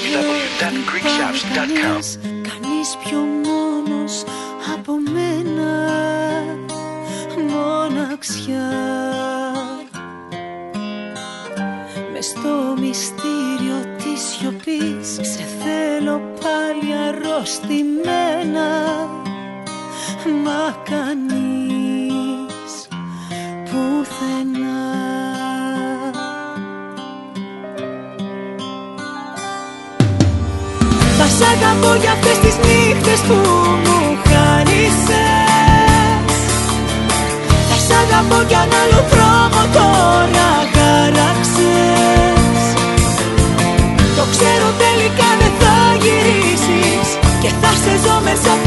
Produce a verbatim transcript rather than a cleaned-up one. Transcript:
double-u double-u double-u dot greek shops dot com. Κανείς πιο μόνος από μένα, μοναξιά. Μες στο μυστήριο της σιωπής ξεθέλω πάλι αρρωστημένα, μα κανείς πουθενά. Θα σ' αγαπώ για αυτές τις νύχτες που μου χάρισες. Θα σ' αγαπώ κι αν άλλο δρόμο τώρα χαράξες. Το ξέρω τελικά δεν θα γυρίσεις και θα σε ζω μέσα